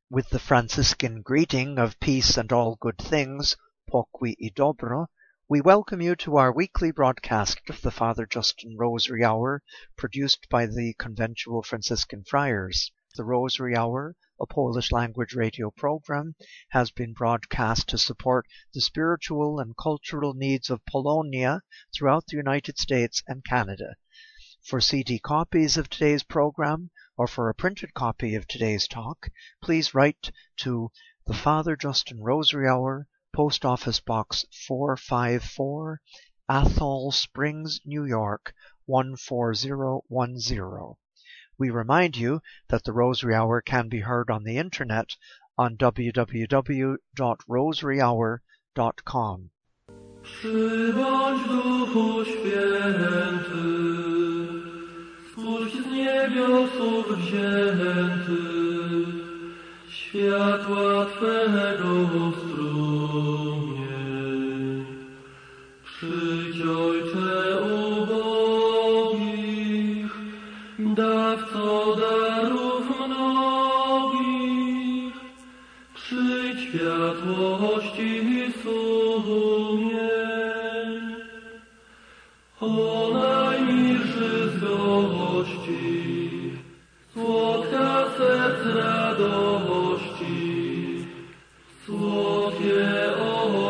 With the Franciscan greeting of peace and all good things, pokój i dobro, we welcome you to our weekly broadcast of the Father Justin Rosary Hour, produced by the Conventual Franciscan Friars. The Rosary Hour, a Polish language radio program, has been broadcast to support the spiritual and cultural needs of Polonia throughout the United States and Canada. For CD copies of today's program, or for a printed copy of today's talk, please write to the Father Justin Rosary Hour, Post Office Box 454, Athol Springs, New York 14010. We remind you that the Rosary Hour can be heard on the internet on www.rosaryhour.com. Przybądź Duchu Święty, spuść z niebiosów wzięty, światła Twego strumień. Przyjdź, Ojcze ubogich, dawco darów mnogich, przyjdź światłości sumień. O najmilszy z gości, słodka serc radości, słodkie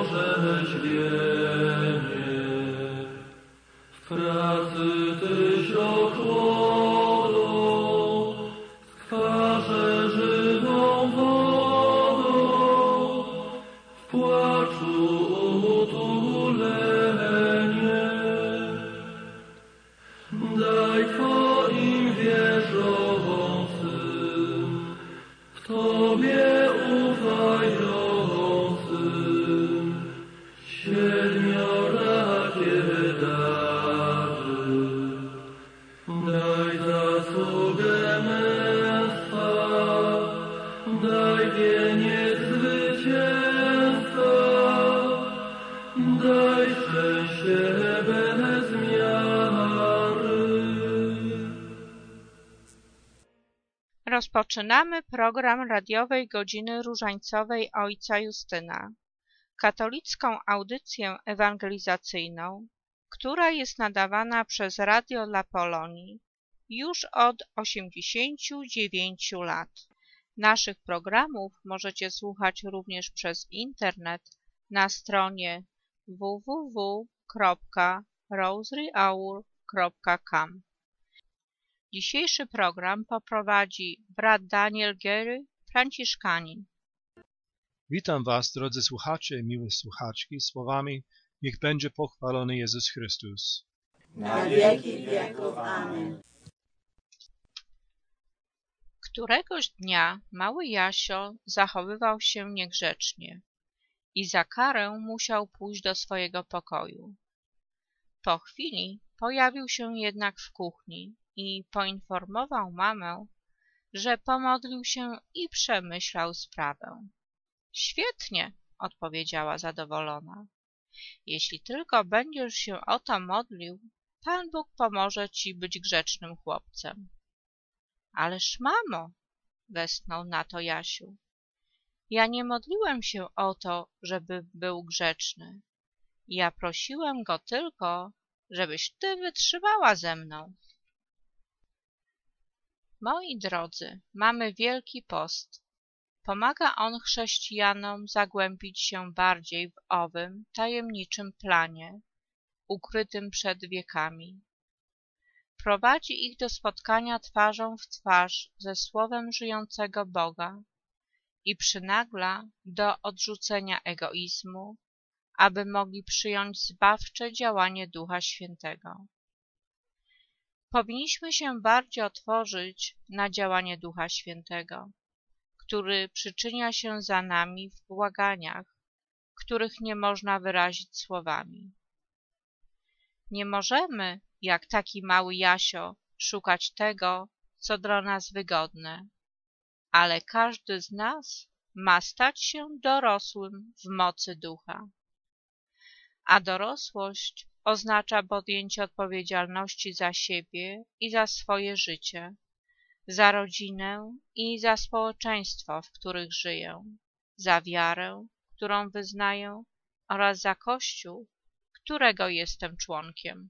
orzeźwienie. W pracy Tyś ochłodą, skwarze żywą wodą, w płaczu utulenie. Daj Twoim wierzącym, w Tobie ufającym, siedmiorakie dary. Daj zasługę męstwa, daj wieniec zwycięstwa, daj szczęście bez miary. Rozpoczynamy program radiowej Godziny Różańcowej Ojca Justyna, katolicką audycję ewangelizacyjną, która jest nadawana przez Radio dla Polonii już od 89 lat. Naszych programów możecie słuchać również przez internet na stronie www.rosaryhour.com. Dzisiejszy program poprowadzi brat Daniel Gery, franciszkanin. Witam Was, drodzy słuchacze i miłe słuchaczki, słowami: niech będzie pochwalony Jezus Chrystus. Na wieki wieków. Amen. Któregoś dnia mały Jasio zachowywał się niegrzecznie i za karę musiał pójść do swojego pokoju. Po chwili pojawił się jednak w kuchni i poinformował mamę, że pomodlił się i przemyślał sprawę. Świetnie, odpowiedziała zadowolona. Jeśli tylko będziesz się o to modlił, Pan Bóg pomoże ci być grzecznym chłopcem. Ależ mamo, westchnął na to Jasiu, ja nie modliłem się o to, żeby był grzeczny. Ja prosiłem go tylko, żebyś ty wytrzymała ze mną. Moi drodzy, mamy Wielki Post. Pomaga on chrześcijanom zagłębić się bardziej w owym tajemniczym planie, ukrytym przed wiekami. Prowadzi ich do spotkania twarzą w twarz ze Słowem żyjącego Boga i przynagla do odrzucenia egoizmu, aby mogli przyjąć zbawcze działanie Ducha Świętego. Powinniśmy się bardziej otworzyć na działanie Ducha Świętego, który przyczynia się za nami w błaganiach, których nie można wyrazić słowami. Nie możemy, jak taki mały Jasio, szukać tego, co dla nas wygodne, ale każdy z nas ma stać się dorosłym w mocy Ducha. A dorosłość oznacza podjęcie odpowiedzialności za siebie i za swoje życie, za rodzinę i za społeczeństwo, w których żyję, za wiarę, którą wyznaję oraz za Kościół, którego jestem członkiem.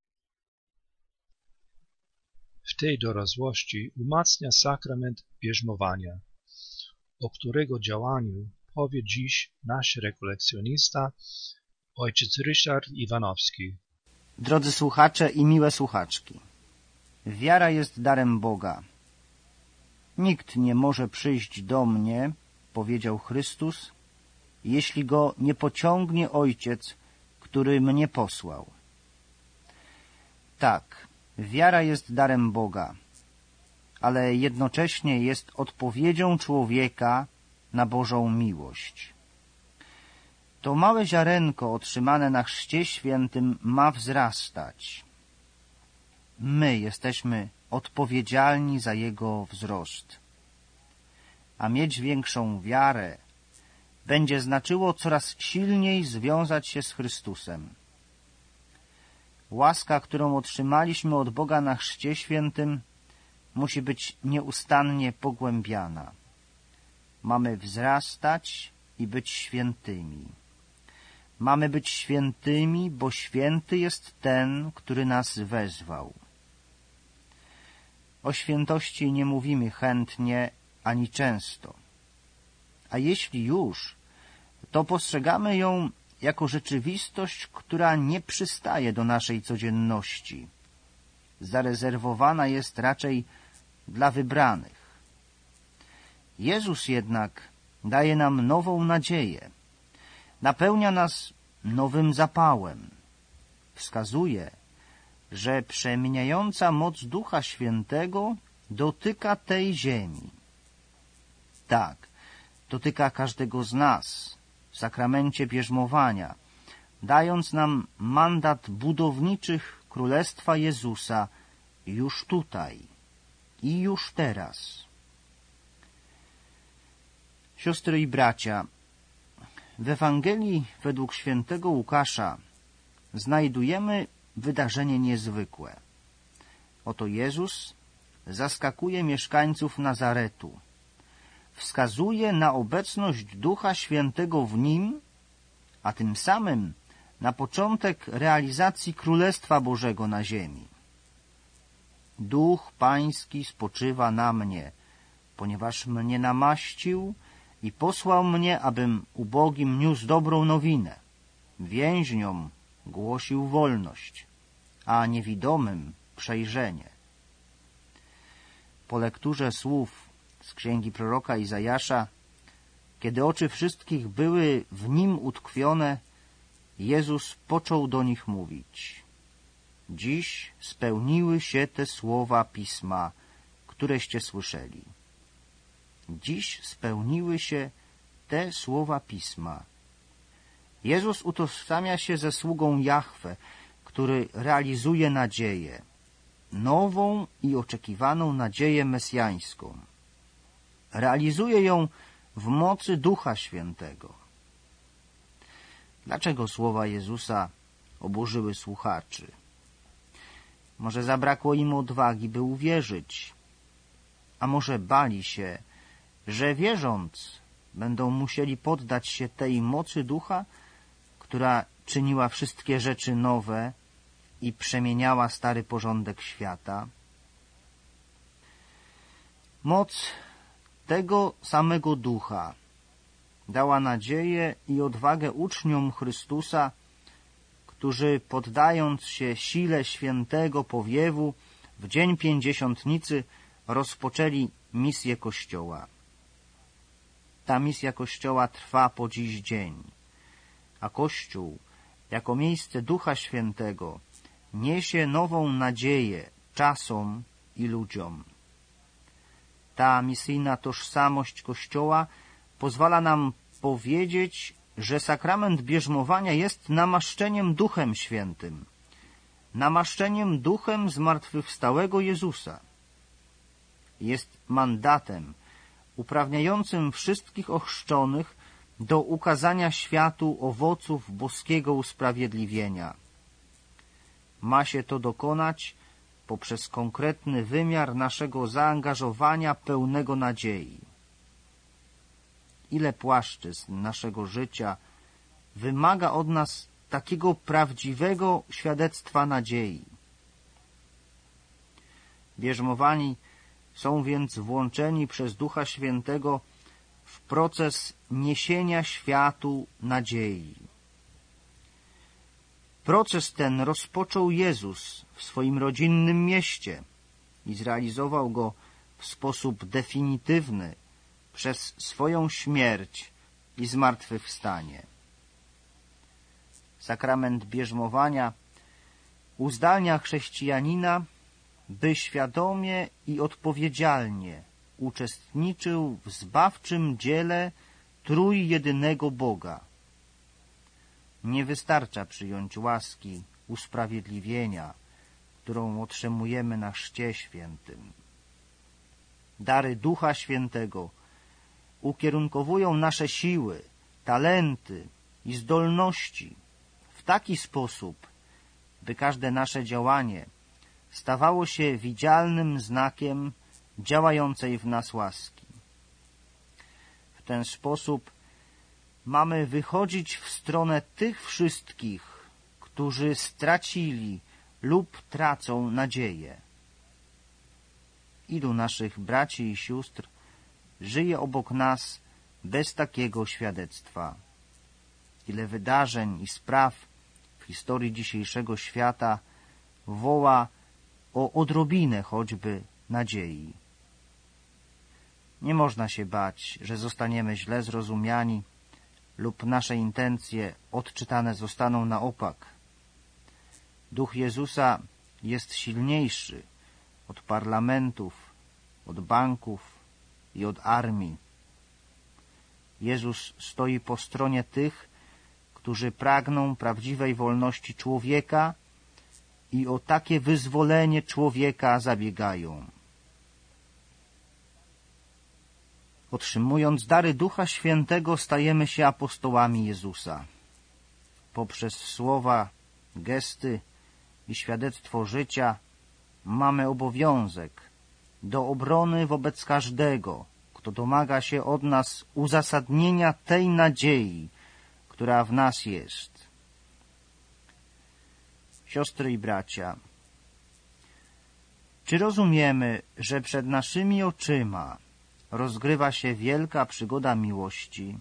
W tej dorosłości umacnia sakrament bierzmowania, o którego działaniu powie dziś nasz rekolekcjonista, ojciec Ryszard Iwanowski. Drodzy słuchacze i miłe słuchaczki, wiara jest darem Boga. Nikt nie może przyjść do mnie, powiedział Chrystus, jeśli go nie pociągnie Ojciec, który mnie posłał. Tak, wiara jest darem Boga, ale jednocześnie jest odpowiedzią człowieka na Bożą miłość. To małe ziarenko otrzymane na Chrzcie Świętym ma wzrastać. My jesteśmy odpowiedzialni za jego wzrost. A mieć większą wiarę będzie znaczyło coraz silniej związać się z Chrystusem. Łaska, którą otrzymaliśmy od Boga na Chrzcie Świętym, musi być nieustannie pogłębiana. Mamy wzrastać i być świętymi. Mamy być świętymi, bo święty jest ten, który nas wezwał. O świętości nie mówimy chętnie ani często. A jeśli już, to postrzegamy ją jako rzeczywistość, która nie przystaje do naszej codzienności. Zarezerwowana jest raczej dla wybranych. Jezus jednak daje nam nową nadzieję. Napełnia nas nowym zapałem. Wskazuje, że przemieniająca moc Ducha Świętego dotyka tej ziemi. Tak, dotyka każdego z nas w sakramencie bierzmowania, dając nam mandat budowniczych Królestwa Jezusa już tutaj i już teraz. Siostry i bracia, w Ewangelii według świętego Łukasza znajdujemy wydarzenie niezwykłe. Oto Jezus zaskakuje mieszkańców Nazaretu. Wskazuje na obecność Ducha Świętego w nim, a tym samym na początek realizacji Królestwa Bożego na ziemi. Duch Pański spoczywa na mnie, ponieważ mnie namaścił i posłał mnie, abym ubogim niósł dobrą nowinę, więźniom głosił wolność, a niewidomym przejrzenie. Po lekturze słów z księgi proroka Izajasza, kiedy oczy wszystkich były w nim utkwione, Jezus począł do nich mówić. Dziś spełniły się te słowa Pisma, któreście słyszeli. Dziś spełniły się te słowa Pisma. Jezus utożsamia się ze sługą Jahwe, który realizuje nadzieję, nową i oczekiwaną nadzieję mesjańską. Realizuje ją w mocy Ducha Świętego. Dlaczego słowa Jezusa oburzyły słuchaczy? Może zabrakło im odwagi, by uwierzyć, a może bali się, że wierząc będą musieli poddać się tej mocy Ducha, która czyniła wszystkie rzeczy nowe i przemieniała stary porządek świata. Moc tego samego Ducha dała nadzieję i odwagę uczniom Chrystusa, którzy poddając się sile świętego powiewu w dzień Pięćdziesiątnicy rozpoczęli misję Kościoła. Ta misja Kościoła trwa po dziś dzień, a Kościół jako miejsce Ducha Świętego niesie nową nadzieję czasom i ludziom. Ta misyjna tożsamość Kościoła pozwala nam powiedzieć, że sakrament bierzmowania jest namaszczeniem Duchem Świętym, namaszczeniem Duchem zmartwychwstałego Jezusa. Jest mandatem uprawniającym wszystkich ochrzczonych do ukazania światu owoców boskiego usprawiedliwienia. Ma się to dokonać poprzez konkretny wymiar naszego zaangażowania pełnego nadziei. Ile płaszczyzn naszego życia wymaga od nas takiego prawdziwego świadectwa nadziei. Bierzmowani są więc włączeni przez Ducha Świętego w proces niesienia światu nadziei. Proces ten rozpoczął Jezus w swoim rodzinnym mieście i zrealizował go w sposób definitywny przez swoją śmierć i zmartwychwstanie. Sakrament bierzmowania uzdalnia chrześcijanina, by świadomie i odpowiedzialnie uczestniczył w zbawczym dziele trójjedynego Boga. Nie wystarcza przyjąć łaski usprawiedliwienia, którą otrzymujemy na Chrzcie Świętym. Dary Ducha Świętego ukierunkowują nasze siły, talenty i zdolności w taki sposób, by każde nasze działanie stawało się widzialnym znakiem działającej w nas łaski. W ten sposób mamy wychodzić w stronę tych wszystkich, którzy stracili lub tracą nadzieję. Ilu naszych braci i sióstr żyje obok nas bez takiego świadectwa? Ile wydarzeń i spraw w historii dzisiejszego świata woła o odrobinę choćby nadziei. Nie można się bać, że zostaniemy źle zrozumiani lub nasze intencje odczytane zostaną na opak. Duch Jezusa jest silniejszy od parlamentów, od banków i od armii. Jezus stoi po stronie tych, którzy pragną prawdziwej wolności człowieka i o takie wyzwolenie człowieka zabiegają. Otrzymując dary Ducha Świętego, stajemy się apostołami Jezusa. Poprzez słowa, gesty i świadectwo życia mamy obowiązek do obrony wobec każdego, kto domaga się od nas uzasadnienia tej nadziei, która w nas jest. Siostry i bracia, czy rozumiemy, że przed naszymi oczyma rozgrywa się wielka przygoda miłości?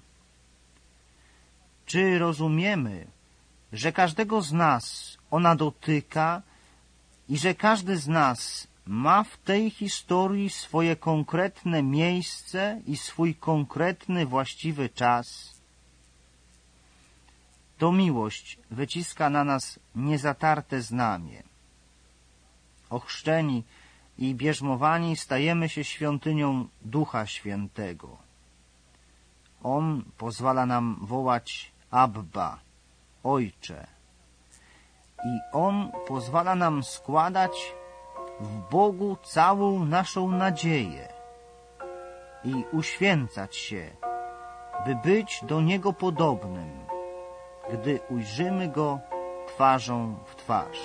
Czy rozumiemy, że każdego z nas ona dotyka i że każdy z nas ma w tej historii swoje konkretne miejsce i swój konkretny, właściwy czas? To miłość wyciska na nas niezatarte znamie. Ochrzczeni i bierzmowani stajemy się świątynią Ducha Świętego. On pozwala nam wołać Abba, Ojcze. I On pozwala nam składać w Bogu całą naszą nadzieję i uświęcać się, by być do Niego podobnym, gdy ujrzymy Go twarzą w twarz.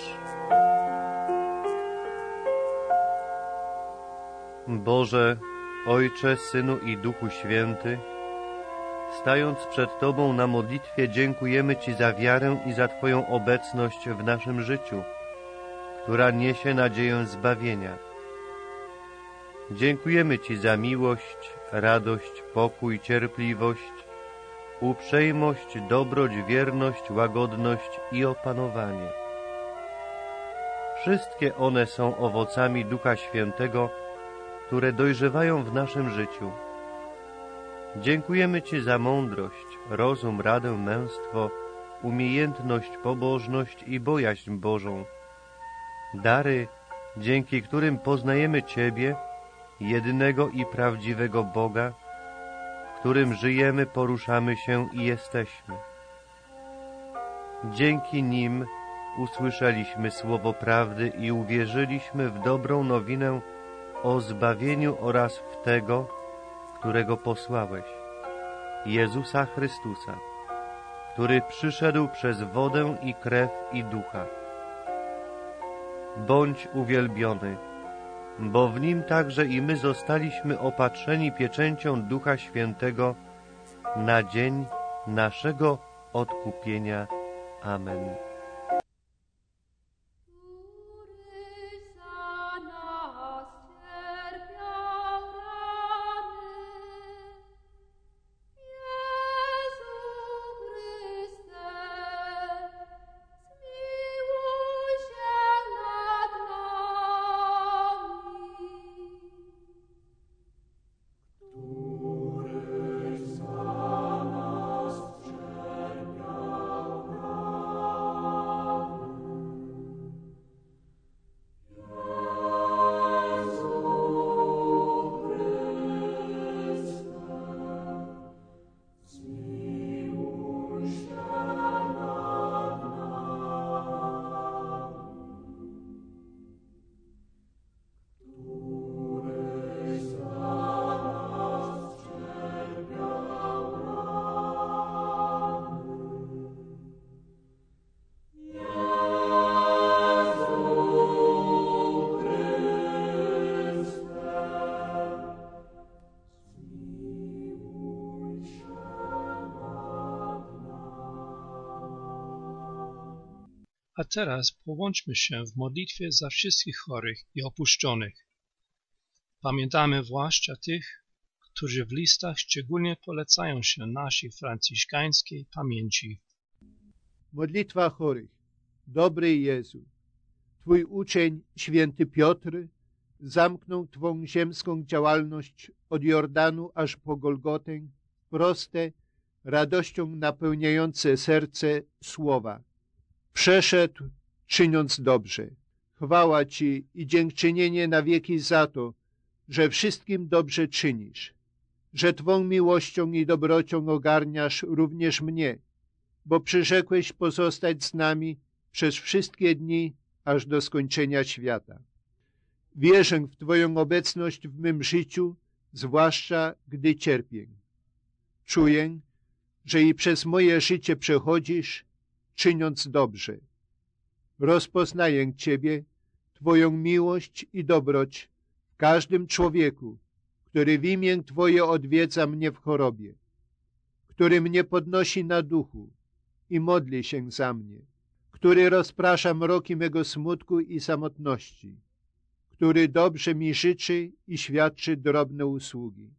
Boże, Ojcze, Synu i Duchu Święty, stając przed Tobą na modlitwie, dziękujemy Ci za wiarę i za Twoją obecność w naszym życiu, która niesie nadzieję zbawienia. Dziękujemy Ci za miłość, radość, pokój, cierpliwość, uprzejmość, dobroć, wierność, łagodność i opanowanie. Wszystkie one są owocami Ducha Świętego, które dojrzewają w naszym życiu. Dziękujemy Ci za mądrość, rozum, radę, męstwo, umiejętność, pobożność i bojaźń Bożą. Dary, dzięki którym poznajemy Ciebie, jedynego i prawdziwego Boga, w którym żyjemy, poruszamy się i jesteśmy. Dzięki nim usłyszeliśmy słowo prawdy i uwierzyliśmy w dobrą nowinę o zbawieniu oraz w Tego, którego posłałeś, Jezusa Chrystusa, który przyszedł przez wodę i krew i ducha. bądź uwielbiony, bo w Nim także i my zostaliśmy opatrzeni pieczęcią Ducha Świętego na dzień naszego odkupienia. Amen. A teraz połączmy się w modlitwie za wszystkich chorych i opuszczonych. Pamiętamy zwłaszcza tych, którzy w listach szczególnie polecają się naszej franciszkańskiej pamięci. Modlitwa chorych. Dobry Jezu, Twój uczeń, święty Piotr, zamknął Twą ziemską działalność od Jordanu aż po Golgotę, proste, radością napełniające serce słowa. Przeszedł, czyniąc dobrze. Chwała Ci i dziękczynienie na wieki za to, że wszystkim dobrze czynisz, że Twą miłością i dobrocią ogarniasz również mnie, bo przyrzekłeś pozostać z nami przez wszystkie dni, aż do skończenia świata. Wierzę w Twoją obecność w mym życiu, zwłaszcza gdy cierpię. Czuję, że i przez moje życie przechodzisz, czyniąc dobrze. Rozpoznaję Ciebie, Twoją miłość i dobroć w każdym człowieku, który w imię Twoje odwiedza mnie w chorobie, który mnie podnosi na duchu i modli się za mnie, który rozprasza mroki mego smutku i samotności, który dobrze mi życzy i świadczy drobne usługi.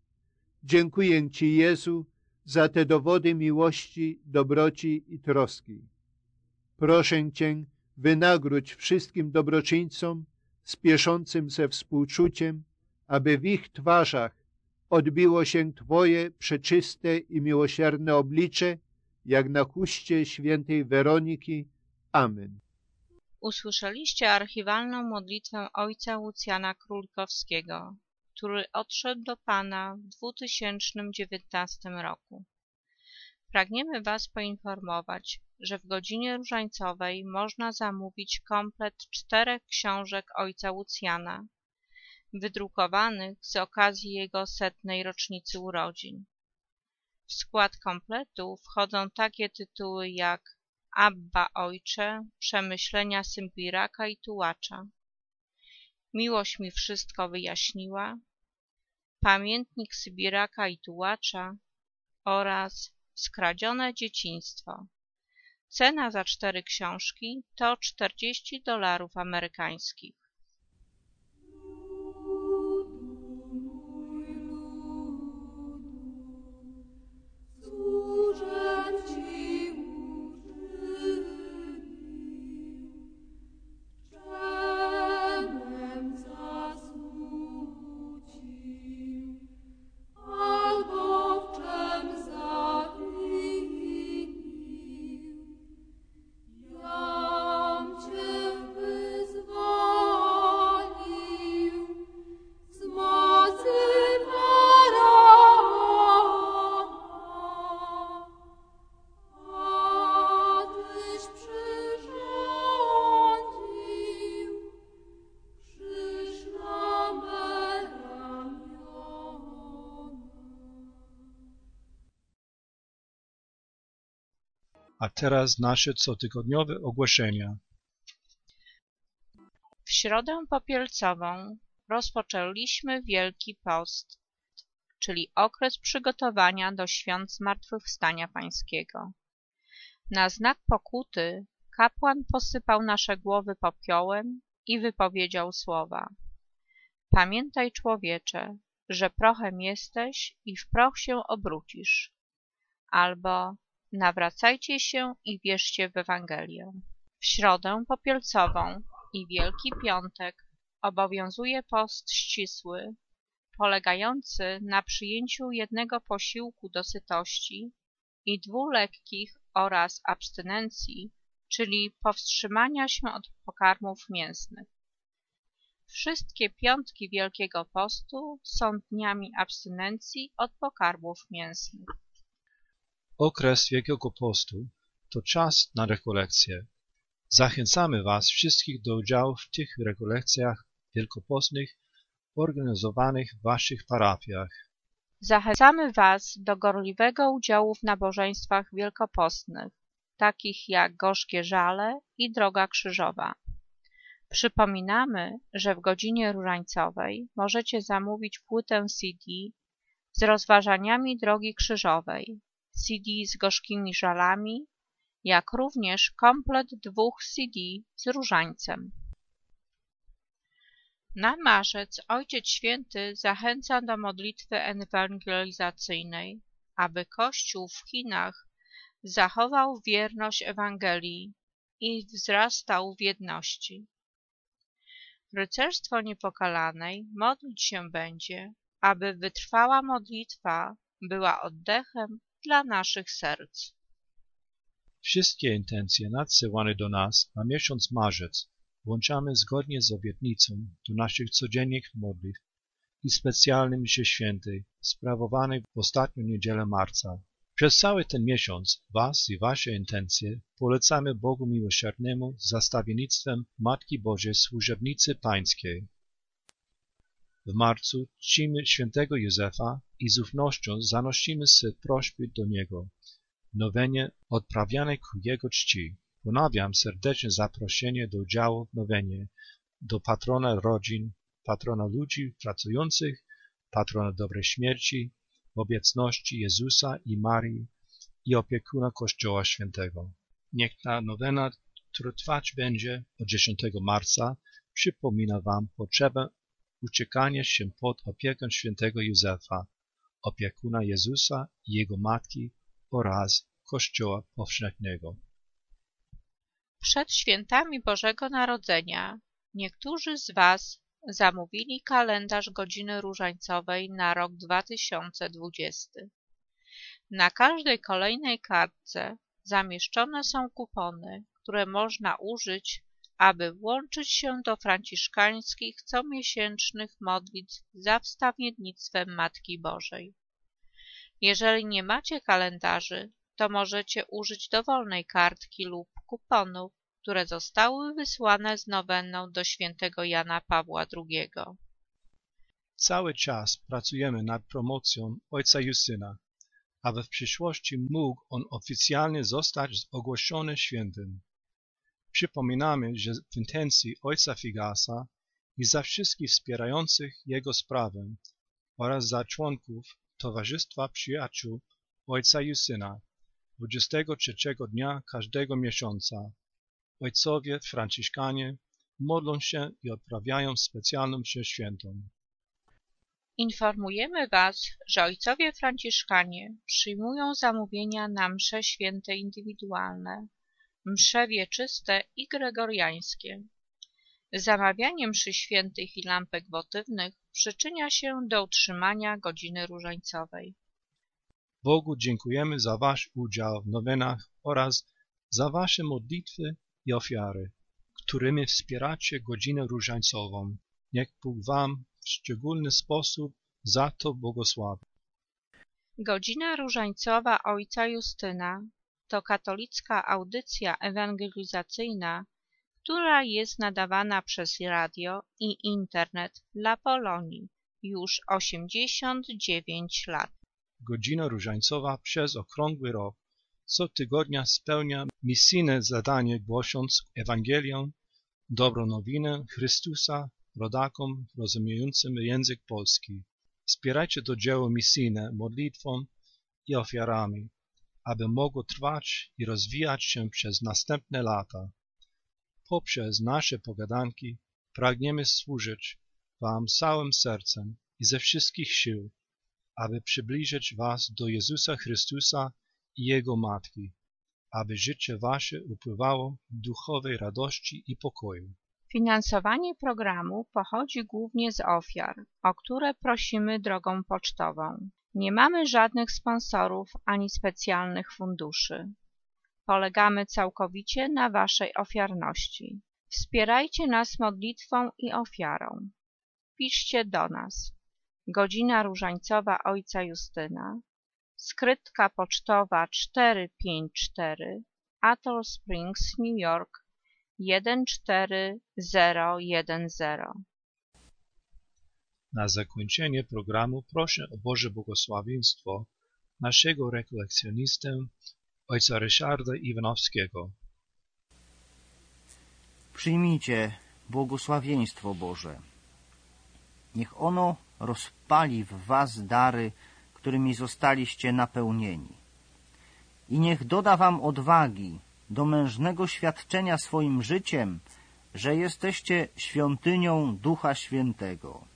Dziękuję Ci, Jezu, za te dowody miłości, dobroci i troski. Proszę Cię, wynagródź wszystkim dobroczyńcom spieszącym ze współczuciem, aby w ich twarzach odbiło się Twoje przeczyste i miłosierne oblicze, jak na chustie świętej Weroniki. Amen. Usłyszeliście archiwalną modlitwę ojca Lucjana Królikowskiego, który odszedł do Pana w 2019 roku. Pragniemy Was poinformować, że w godzinie różańcowej można zamówić komplet 4 książek ojca Lucjana, wydrukowanych z okazji jego 100. rocznicy urodzin. W skład kompletu wchodzą takie tytuły jak Abba Ojcze, Przemyślenia Sybiraka i Tułacza, Miłość mi wszystko wyjaśniła, Pamiętnik Sybiraka i Tułacza oraz Skradzione dzieciństwo. Cena za 4 książki to $40 amerykańskich. A teraz nasze cotygodniowe ogłoszenia. środę popielcową rozpoczęliśmy Wielki Post, czyli okres przygotowania do świąt Zmartwychwstania Pańskiego. Na znak pokuty kapłan posypał nasze głowy popiołem i wypowiedział słowa: Pamiętaj, człowiecze, że prochem jesteś i w proch się obrócisz. Albo nawracajcie się i wierzcie w Ewangelię. W środę popielcową i Wielki Piątek obowiązuje post ścisły, polegający na przyjęciu jednego posiłku do sytości i 2 lekkich oraz abstynencji, czyli powstrzymania się od pokarmów mięsnych. Wszystkie piątki Wielkiego Postu są dniami abstynencji od pokarmów mięsnych. Okres Wielkiego Postu to czas na rekolekcje. Zachęcamy Was wszystkich do udziału w tych rekolekcjach wielkopostnych organizowanych w Waszych parafiach. Zachęcamy Was do gorliwego udziału w nabożeństwach wielkopostnych, takich jak Gorzkie Żale i Droga Krzyżowa. Przypominamy, że w godzinie różańcowej możecie zamówić płytę CD z rozważaniami Drogi Krzyżowej, CD z Gorzkimi Żalami, jak również komplet 2 CD z różańcem. Na marzec Ojciec Święty zachęca do modlitwy ewangelizacyjnej, aby Kościół w Chinach zachował wierność Ewangelii i wzrastał w jedności. Rycerstwo Niepokalanej modlić się będzie, aby wytrwała modlitwa była oddechem dla naszych serc. Wszystkie intencje nadsyłane do nas na miesiąc marzec włączamy zgodnie z obietnicą do naszych codziennych modlitw i specjalnej mszy świętej sprawowanej w ostatnią niedzielę marca. Przez cały ten miesiąc Was i Wasze intencje polecamy Bogu Miłosiernemu z zastawiennictwem Matki Bożej Służebnicy Pańskiej. W marcu czcimy świętego Józefa i z ufnością zanosimy swe prośby do Niego, nowenie odprawianej ku Jego czci. Ponawiam serdeczne zaproszenie do udziału w nowenie do patrona rodzin, patrona ludzi pracujących, patrona dobrej śmierci, w obecności Jezusa i Marii i opiekuna Kościoła Świętego. Niech ta nowena trwać będzie od 10 marca przypomina Wam potrzebę uciekania się pod opiekę świętego Józefa, opiekuna Jezusa i Jego Matki oraz Kościoła Powszechnego. Przed świętami Bożego Narodzenia niektórzy z Was zamówili kalendarz godziny różańcowej na rok 2020. Na każdej kolejnej kartce zamieszczone są kupony, które można użyć, aby włączyć się do franciszkańskich comiesięcznych modlitw za wstawiennictwem Matki Bożej. Jeżeli nie macie kalendarzy, to możecie użyć dowolnej kartki lub kuponów, które zostały wysłane z nowenną do świętego Jana Pawła II. Cały czas pracujemy nad promocją Ojca Justyna, aby w przyszłości mógł on oficjalnie zostać ogłoszony świętym. Przypominamy, że w intencji Ojca Figasa i za wszystkich wspierających jego sprawę oraz za członków Towarzystwa Przyjaciół Ojca Justyna 23 dnia każdego miesiąca ojcowie franciszkanie modlą się i odprawiają specjalną mszę świętą. Informujemy Was, że ojcowie franciszkanie przyjmują zamówienia na msze święte indywidualne, msze wieczyste i gregoriańskie. Zamawianie mszy świętych i lampek wotywnych przyczynia się do utrzymania godziny różańcowej. Bogu dziękujemy za Wasz udział w nowenach oraz za Wasze modlitwy i ofiary, którymi wspieracie godzinę różańcową. Niech Bóg Wam w szczególny sposób za to błogosławi. Godzina różańcowa ojca Justyna to katolicka audycja ewangelizacyjna, która jest nadawana przez radio i internet dla Polonii już 89 lat. Godzina różańcowa przez okrągły rok co tygodnia spełnia misyjne zadanie, głosząc Ewangelię dobrą nowinę Chrystusa rodakom rozumiejącym język polski. Wspierajcie to dzieło misyjne modlitwą i ofiarami, aby mogło trwać i rozwijać się przez następne lata. Poprzez nasze pogadanki pragniemy służyć Wam całym sercem i ze wszystkich sił, aby przybliżyć Was do Jezusa Chrystusa i Jego Matki, aby życie Wasze upływało w duchowej radości i pokoju. Finansowanie programu pochodzi głównie z ofiar, o które prosimy drogą pocztową. Nie mamy żadnych sponsorów ani specjalnych funduszy. Polegamy całkowicie na Waszej ofiarności. Wspierajcie nas modlitwą i ofiarą. Piszcie do nas. Godzina Różańcowa Ojca Justyna, skrytka pocztowa 454, Atoll Springs, New York 14010. Na zakończenie programu proszę o Boże błogosławieństwo naszego rekolekcjonistę, ojca Ryszarda Iwanowskiego. Przyjmijcie błogosławieństwo Boże. Niech ono rozpali w was dary, którymi zostaliście napełnieni. I niech doda wam odwagi do mężnego świadczenia swoim życiem, że jesteście świątynią Ducha Świętego.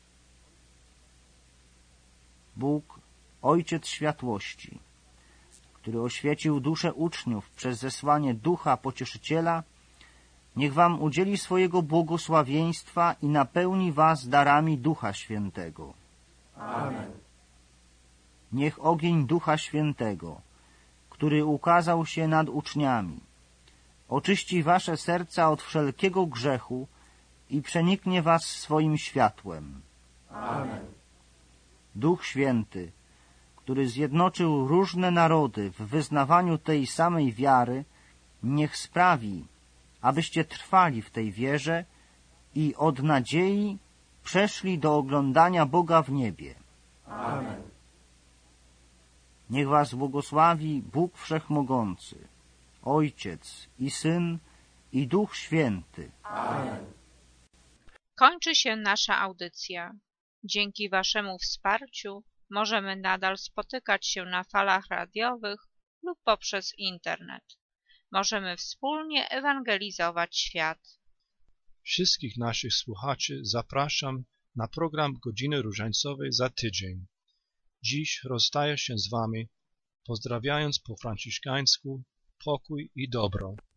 Bóg, Ojciec światłości, który oświecił dusze uczniów przez zesłanie Ducha Pocieszyciela, niech wam udzieli swojego błogosławieństwa i napełni was darami Ducha Świętego. Amen. Niech ogień Ducha Świętego, który ukazał się nad uczniami, oczyści wasze serca od wszelkiego grzechu i przeniknie was swoim światłem. Amen. Duch Święty, który zjednoczył różne narody w wyznawaniu tej samej wiary, niech sprawi, abyście trwali w tej wierze i od nadziei przeszli do oglądania Boga w niebie. Amen. Niech was błogosławi Bóg Wszechmogący, Ojciec i Syn i Duch Święty. Amen. Kończy się nasza audycja. Dzięki Waszemu wsparciu możemy nadal spotykać się na falach radiowych lub poprzez internet. Możemy wspólnie ewangelizować świat. Wszystkich naszych słuchaczy zapraszam na program Godziny Różańcowej za tydzień. Dziś rozstaję się z Wami, pozdrawiając po franciszkańsku pokój i dobro.